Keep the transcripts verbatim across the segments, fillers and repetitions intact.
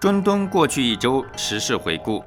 中东过去一周时事回顾。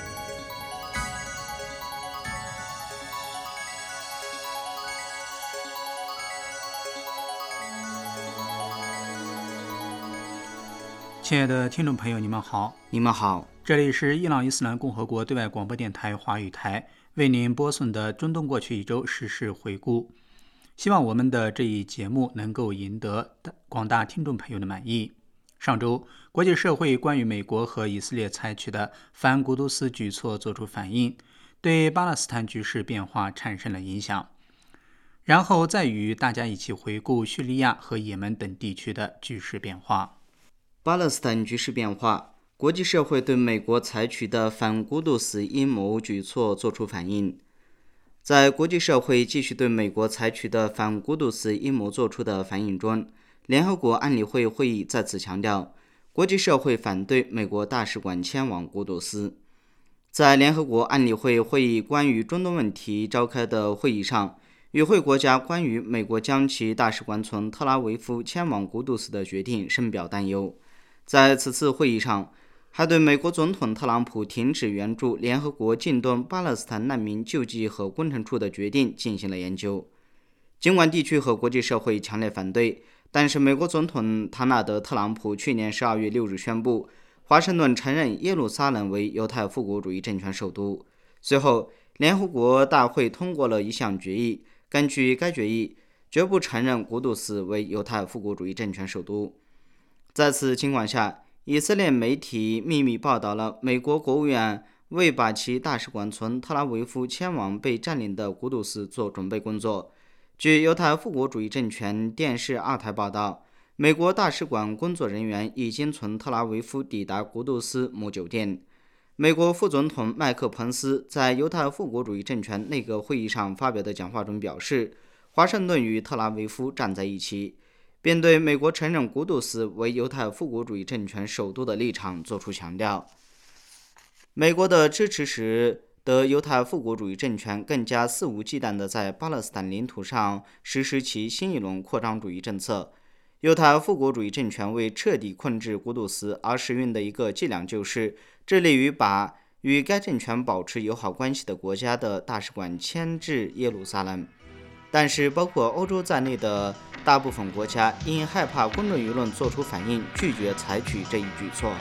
亲爱的听众朋友，你们好， 你们好， 这里是伊朗伊斯兰共和国对外广播电台华语台为您播送的中东过去一周时事回顾。希望我们的这一节目能够赢得广大听众朋友的满意。上周，国际社会关于美国和以色列采取的反古都斯举措做出反应，对巴勒斯坦局势变化产生了影响。然后再与大家一起回顾叙利亚和也门等地区的局势变化。 巴勒斯坦局势变化，国际社会对美国采取的反古都斯阴谋举措作出反应。在国际社会继续对美国采取的反古都斯阴谋做出的反应中，联合国安理会会议再次强调，国际社会反对美国大使馆迁往古都斯。在联合国安理会会议关于中东问题召开的会议上，与会国家关于美国将其大使馆从特拉维夫迁往古都斯的决定深表担忧。在此次会议上，还对美国总统特朗普停止援助联合国近东巴勒斯坦难民救济和工程处的决定进行了研究。尽管地区和国际社会强烈反对，但是美国总统唐纳德·特朗普去年十二月六日宣布，华盛顿承认耶路撒冷为犹太复国主义政权首都。随后，联合国大会通过了一项决议，根据该决议，绝不承认古都斯为犹太复国主义政权首都。在此情况下，以色列媒体秘密报道了美国国务院为把其大使馆从特拉维夫迁往被占领的古都斯做准备工作。据犹太复国主义政权电视二台报道，美国大使馆工作人员已经从特拉维夫抵达古都斯某酒店。美国副总统麦克彭斯在犹太复国主义政权内阁会议上发表的讲话中表示，华盛顿与特拉维夫站在一起，并对美国承认古都斯为犹太复国主义政权首都的立场作出强调。美国的支持使得犹太复国主义政权更加肆无忌惮地在巴勒斯坦领土上实施其新一轮扩张主义政策。犹太复国主义政权为彻底控制古都斯而使用的一个伎俩就是致力于把与该政权保持友好关系的国家的大使馆迁至耶路撒冷。但是包括欧洲在内的大部分国家因害怕公众舆论做出反应，拒绝采取这一举措。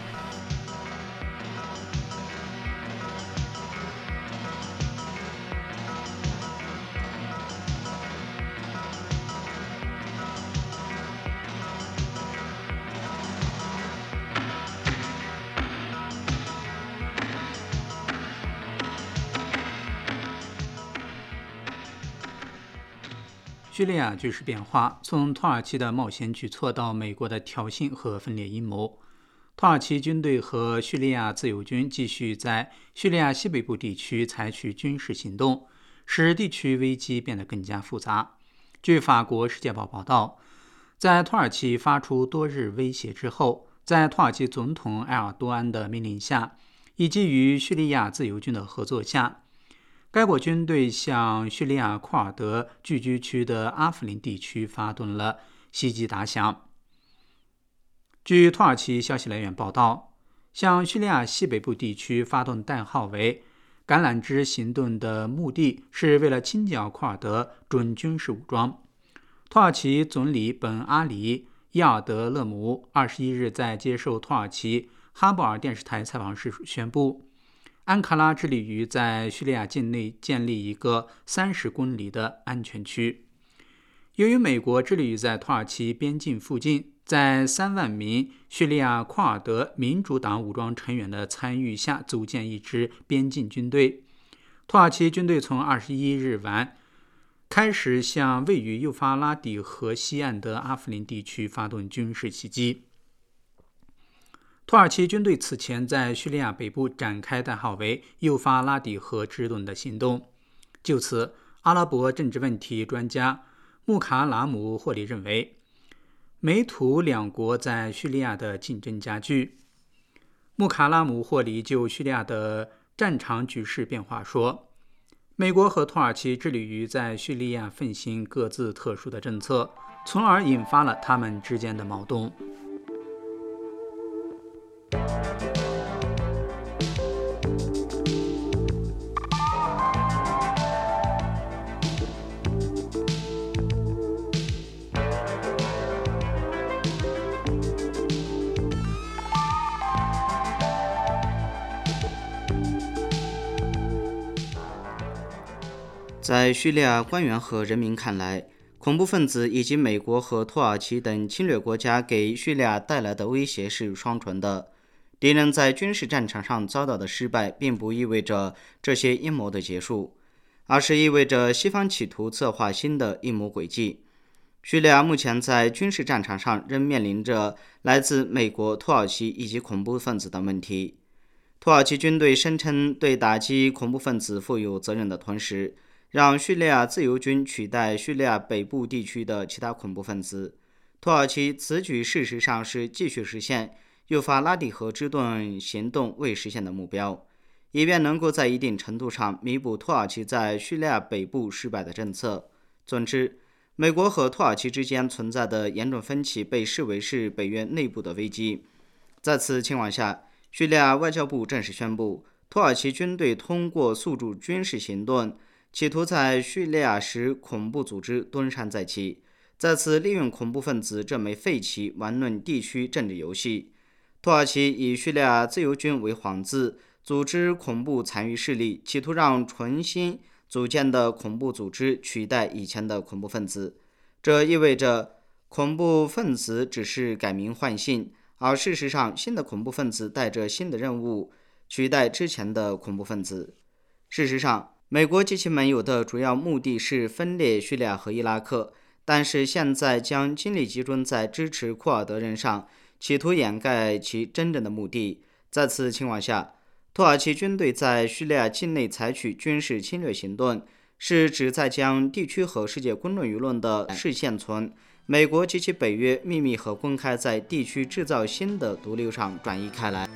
叙利亚局势变化，从土耳其的冒险举措到美国的挑衅和分裂阴谋，土耳其军队和叙利亚自由军继续在叙利亚西北部地区采取军事行动，使地区危机变得更加复杂。据法国《世界报》报道，在土耳其发出多日威胁之后，在土耳其总统埃尔多安的命令下，以及与叙利亚自由军的合作下，该国军队向叙利亚库尔德聚居区的阿夫林地区发动了袭击打响。据土耳其消息来源报道，向叙利亚西北部地区发动代号为“橄榄枝行动”的目的是为了清剿库尔德准军事武装。土耳其总理本阿里·伊尔德勒姆二十一日在接受土耳其哈布尔电视台采访时宣布，安卡拉致力于在叙利亚境内建立一个三十公里的安全区。由于美国致力于在土耳其边境附近，在三万名叙利亚库尔德民主党武装成员的参与下组建一支边境军队，土耳其军队从二十一日晚开始向位于幼发拉底河西岸的阿夫林地区发动军事袭击。土耳其军队此前在叙利亚北部展开代号为幼发拉底河之盾的行动。就此，阿拉伯政治问题专家穆卡拉姆霍里认为，美土两国在叙利亚的竞争加剧。穆卡拉姆霍里就叙利亚的战场局势变化说，美国和土耳其致力于在叙利亚奉行各自特殊的政策，从而引发了他们之间的矛盾。 在叙利亚官员和人民看来，恐怖分子以及美国和土耳其等侵略国家给叙利亚带来的威胁是双重的。敌人在军事战场上遭到的失败，并不意味着这些阴谋的结束，而是意味着西方企图策划新的阴谋轨迹。叙利亚目前在军事战场上仍面临着来自美国、土耳其以及恐怖分子的问题。土耳其军队声称对打击恐怖分子负有责任的同时，让叙利亚自由军取代叙利亚北部地区的其他恐怖分子。土耳其此举事实上是继续实现幼发拉底河之盾行动未实现的目标，以便能够在一定程度上弥补土耳其在叙利亚北部失败的政策。总之，美国和土耳其之间存在的严重分歧被视为是北约内部的危机。在此情况下，叙利亚外交部正式宣布，土耳其军队通过速度军事行动，企图在叙利亚使恐怖组织东山再起，再次利用恐怖分子这枚废棋玩弄地区政治游戏。土耳其以叙利亚自由军为幌子，组织恐怖残余势力，企图让重新组建的恐怖组织取代以前的恐怖分子。这意味着恐怖分子只是改名换姓，而事实上新的恐怖分子带着新的任务取代之前的恐怖分子。事实上，美国及其盟友的主要目的是分裂叙利亚和伊拉克，但是现在将精力集中在支持库尔德人上，企图掩盖其真正的目的。在此情况下，土耳其军队在叙利亚境内采取军事侵略行动，是指在将地区和世界公众舆论的视线从美国及其北约秘密和公开在地区制造新的毒瘤上转移开来。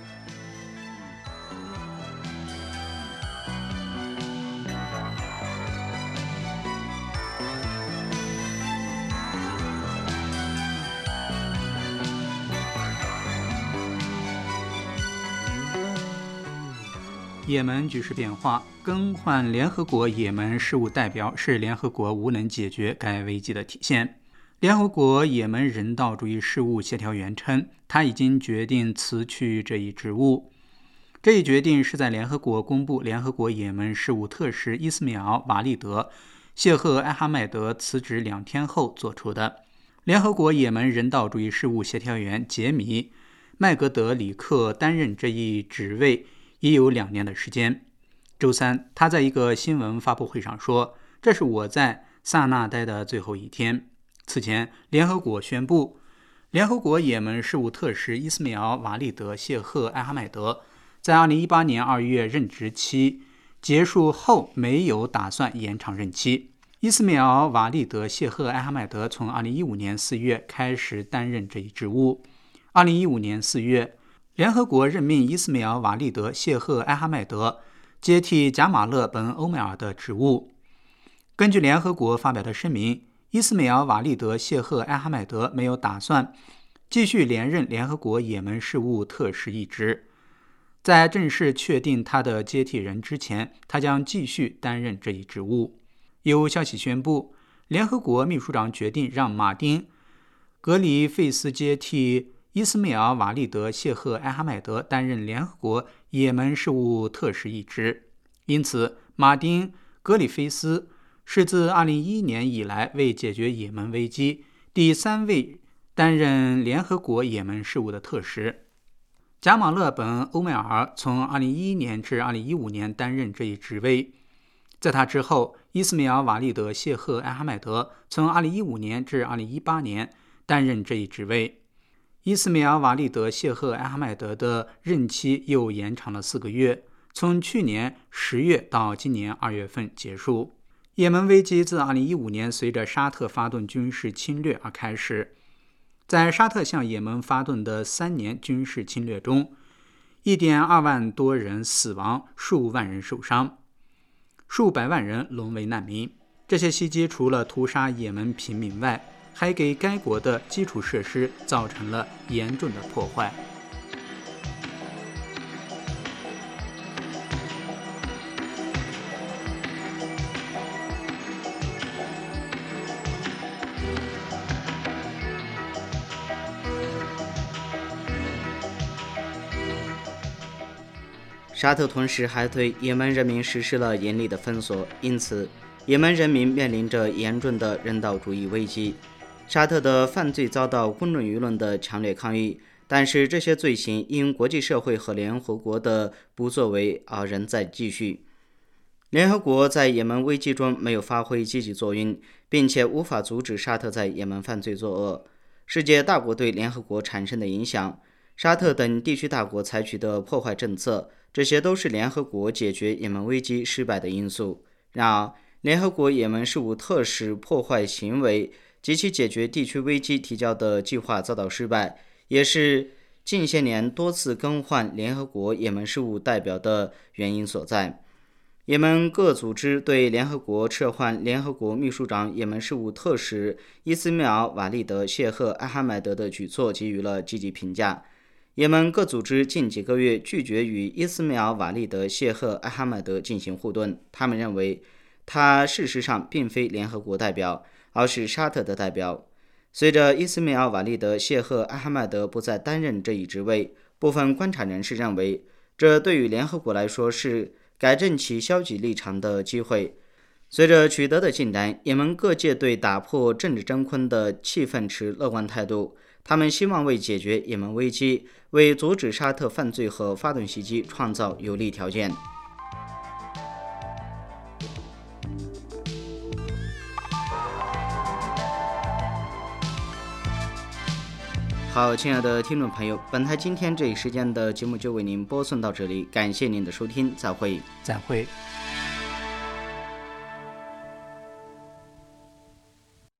也门局势变化，更换联合国也门事务代表是联合国无能解决该危机的体现。联合国也门人道主义事务协调员称，他已经决定辞去这一职务。这一决定是在联合国公布联合国也门事务特使伊斯米尔·瓦利德·谢赫埃哈迈德辞职两天后做出的。联合国也门人道主义事务协调员杰米·麦格德里克担任这一职位已有两年的时间。周三，他在一个新闻发布会上说：“这是我在萨那待的最后一天。”此前，联合国宣布，联合国也门事务特使伊斯米尔·瓦利德·谢赫埃哈迈德在二零一八年二月任职期结束后没有打算延长任期。伊斯米尔·瓦利德·谢赫埃哈迈德从二零一五年四月开始担任这一职务。二零一五年四月，联合国任命伊斯米尔·瓦利德·谢赫埃哈迈德接替贾马勒·本·欧梅尔的职务。根据联合国发表的声明，伊斯米尔·瓦利德·谢赫埃哈迈德没有打算继续连任联合国也门事务特使一职。在正式确定他的接替人之前，他将继续担任这一职务。有消息宣布，联合国秘书长决定让马丁·格里费斯接替伊斯米尔·瓦利德·谢赫埃哈迈德担任联合国也门事务特使一职。因此，马丁·格里菲斯是自二零一一年以来为解决也门危机第三位担任联合国也门事务的特使。贾马勒·本·欧梅尔从二零一一年至二零一五年担任这一职位。在他之后，伊斯米尔·瓦利德·谢赫埃哈迈德从二零一五年至二零一八年担任这一职位。伊斯米尔·瓦利德·谢赫埃哈迈德的任期又延长了四个月，从去年十月到今年二月份结束。也门危机自二零一五年随着沙特发动军事侵略而开始。在沙特向也门发动的三年军事侵略中， 一点二万多人死亡，数万人受伤，数百万人沦为难民。这些袭击除了屠杀也门平民外，还给该国的基础设施造成了严重的破坏。 沙特同时还对也门人民实施了严厉的封锁，因此也门人民面临着严重的人道主义危机。沙特的犯罪遭到公众舆论的强烈抗议，但是这些罪行因国际社会和联合国的不作为而仍在继续。联合国在也门危机中没有发挥积极作用，并且无法阻止沙特在也门犯罪作恶。世界大国对联合国产生的影响，沙特等地区大国采取的破坏政策，这些都是联合国解决也门危机失败的因素。然而，联合国也门事务特使破坏行为及其解决地区危机提交的计划遭到失败，也是近些年多次更换联合国也门事务代表的原因所在。也门各组织对联合国撤换联合国秘书长也门事务特使伊斯迈尔·瓦利德·谢赫·阿哈迈德的举措给予了积极评价。也门各组织近几个月拒绝与伊斯迈尔·瓦利德·谢赫·阿哈迈德进行互动，他们认为他事实上并非联合国代表，而是沙特的代表。随着伊斯迈尔·瓦利德·谢赫·阿哈迈德不再担任这一职位，部分观察人士认为，这对于联合国来说是改正其消极立场的机会。随着取得的进展，也门各界对打破政治真空的气氛持乐观态度，他们希望为解决也门危机，为阻止沙特犯罪和发动袭击创造有利条件。好，亲爱的听众朋友，本台今天这一时间的节目就为您播送到这里，感谢您的收听，再会。 再会。